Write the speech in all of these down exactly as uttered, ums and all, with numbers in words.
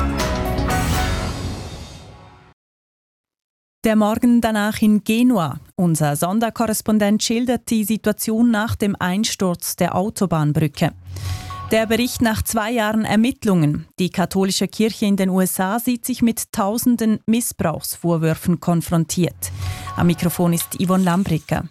Der Morgen danach in Genua. Unser Sonderkorrespondent schildert die Situation nach dem Einsturz der Autobahnbrücke. Der Bericht nach zwei Jahren Ermittlungen. Die katholische Kirche in den U S A sieht sich mit tausenden Missbrauchsvorwürfen konfrontiert. Am Mikrofon ist Yvonne Lambricker.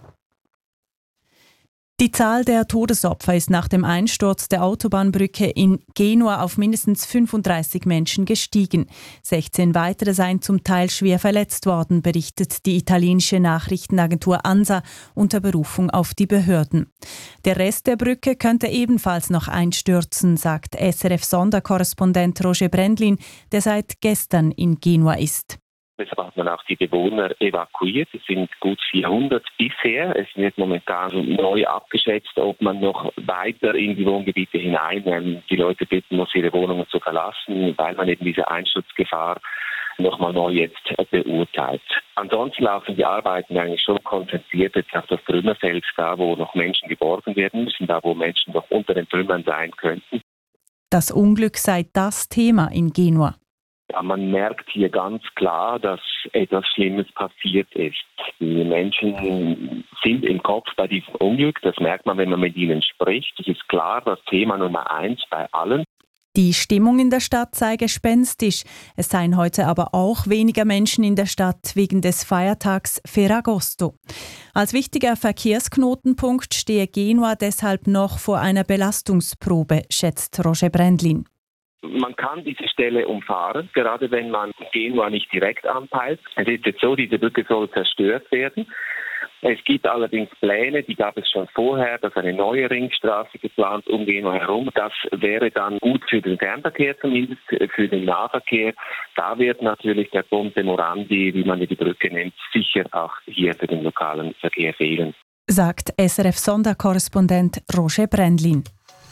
Die Zahl der Todesopfer ist nach dem Einsturz der Autobahnbrücke in Genua auf mindestens fünfunddreißig Menschen gestiegen. sechzehn weitere seien zum Teil schwer verletzt worden, berichtet die italienische Nachrichtenagentur ANSA unter Berufung auf die Behörden. Der Rest der Brücke könnte ebenfalls noch einstürzen, sagt S R F-Sonderkorrespondent Roger Brendlin, der seit gestern in Genua ist. Deshalb hat man auch die Bewohner evakuiert. Es sind gut vierhundert bisher. Es wird momentan neu abgeschätzt, ob man noch weiter in die Wohngebiete hinein die Leute bitten muss, ihre Wohnungen zu verlassen, weil man eben diese Einsturzgefahr nochmal neu jetzt beurteilt. Ansonsten laufen die Arbeiten eigentlich schon konzentriert jetzt auf das Trümmerfeld, da wo noch Menschen geborgen werden müssen, da wo Menschen noch unter den Trümmern sein könnten. Das Unglück sei das Thema in Genua. Ja, man merkt hier ganz klar, dass etwas Schlimmes passiert ist. Die Menschen sind im Kopf bei diesem Unglück. Das merkt man, wenn man mit ihnen spricht. Das ist klar das Thema Nummer eins bei allen. Die Stimmung in der Stadt sei gespenstisch. Es seien heute aber auch weniger Menschen in der Stadt wegen des Feiertags Ferragosto. Als wichtiger Verkehrsknotenpunkt stehe Genua deshalb noch vor einer Belastungsprobe, schätzt Roger Brendlin. Man kann diese Stelle umfahren, gerade wenn man Genua nicht direkt anpeilt. Es ist jetzt so, diese Brücke soll zerstört werden. Es gibt allerdings Pläne, die gab es schon vorher, dass eine neue Ringstraße geplant um Genua herum. Das wäre dann gut für den Fernverkehr zumindest, für den Nahverkehr. Da wird natürlich der Ponte Morandi, wie man die Brücke nennt, sicher auch hier für den lokalen Verkehr fehlen. Sagt S R F-Sonderkorrespondent Roger Brendlin.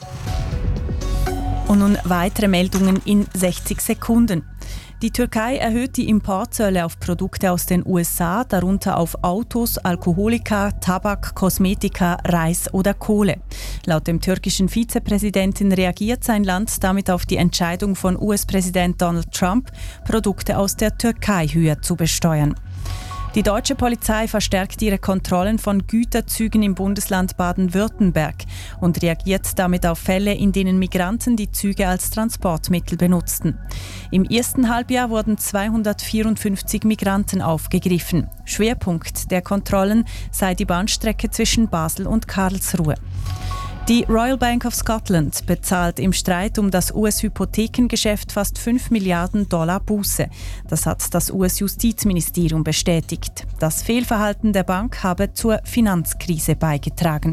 Und nun weitere Meldungen in sechzig Sekunden. Die Türkei erhöht die Importzölle auf Produkte aus den U S A, darunter auf Autos, Alkoholika, Tabak, Kosmetika, Reis oder Kohle. Laut dem türkischen Vizepräsidenten reagiert sein Land damit auf die Entscheidung von U S-Präsident Donald Trump, Produkte aus der Türkei höher zu besteuern. Die deutsche Polizei verstärkt ihre Kontrollen von Güterzügen im Bundesland Baden-Württemberg und reagiert damit auf Fälle, in denen Migranten die Züge als Transportmittel benutzten. Im ersten Halbjahr wurden zweihundertvierundfünfzig Migranten aufgegriffen. Schwerpunkt der Kontrollen sei die Bahnstrecke zwischen Basel und Karlsruhe. Die Royal Bank of Scotland bezahlt im Streit um das U S-Hypothekengeschäft fast fünf Milliarden Dollar Buße. Das hat das U S-Justizministerium bestätigt. Das Fehlverhalten der Bank habe zur Finanzkrise beigetragen.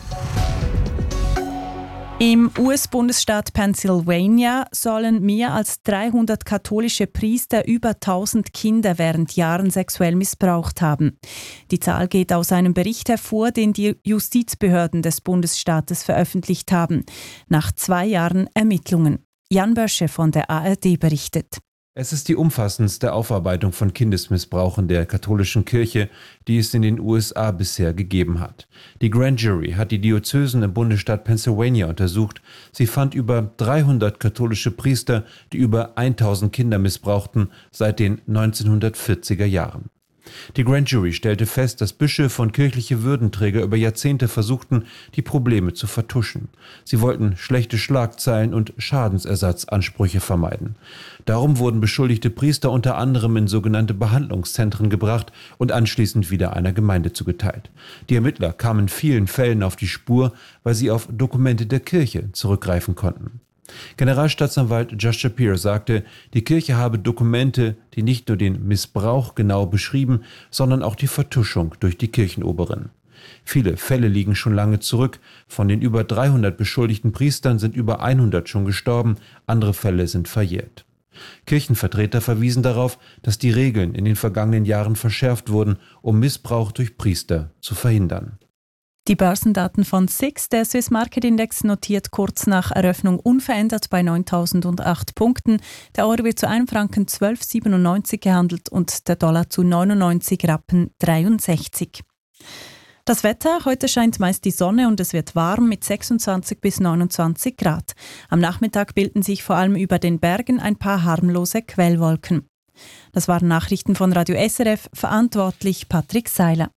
Im U S-Bundesstaat Pennsylvania sollen mehr als dreihundert katholische Priester über tausend Kinder während Jahren sexuell missbraucht haben. Die Zahl geht aus einem Bericht hervor, den die Justizbehörden des Bundesstaates veröffentlicht haben, nach zwei Jahren Ermittlungen. Jan Bösche von der A R D berichtet. Es ist die umfassendste Aufarbeitung von Kindesmissbrauch in der katholischen Kirche, die es in den U S A bisher gegeben hat. Die Grand Jury hat die Diözesen im Bundesstaat Pennsylvania untersucht. Sie fand über dreihundert katholische Priester, die über tausend Kinder missbrauchten seit den neunzehnhundertvierziger Jahren. Die Grand Jury stellte fest, dass Bischöfe und kirchliche Würdenträger über Jahrzehnte versuchten, die Probleme zu vertuschen. Sie wollten schlechte Schlagzeilen und Schadensersatzansprüche vermeiden. Darum wurden beschuldigte Priester unter anderem in sogenannte Behandlungszentren gebracht und anschließend wieder einer Gemeinde zugeteilt. Die Ermittler kamen in vielen Fällen auf die Spur, weil sie auf Dokumente der Kirche zurückgreifen konnten. Generalstaatsanwalt Josh Shapiro sagte, die Kirche habe Dokumente, die nicht nur den Missbrauch genau beschrieben, sondern auch die Vertuschung durch die Kirchenoberin. Viele Fälle liegen schon lange zurück. Von den über dreihundert beschuldigten Priestern sind über hundert schon gestorben, andere Fälle sind verjährt. Kirchenvertreter verwiesen darauf, dass die Regeln in den vergangenen Jahren verschärft wurden, um Missbrauch durch Priester zu verhindern. Die Börsendaten von S I X, der Swiss Market Index, notiert kurz nach Eröffnung unverändert bei neuntausendachtzehn Punkten. Der Euro wird zu einem Franken zwölf Komma siebenundneunzig gehandelt und der Dollar zu neunundneunzig Rappen dreiundsechzig. Das Wetter, heute scheint meist die Sonne und es wird warm mit sechsundzwanzig bis neunundzwanzig Grad. Am Nachmittag bilden sich vor allem über den Bergen ein paar harmlose Quellwolken. Das waren Nachrichten von Radio S R F, verantwortlich Patrick Seiler.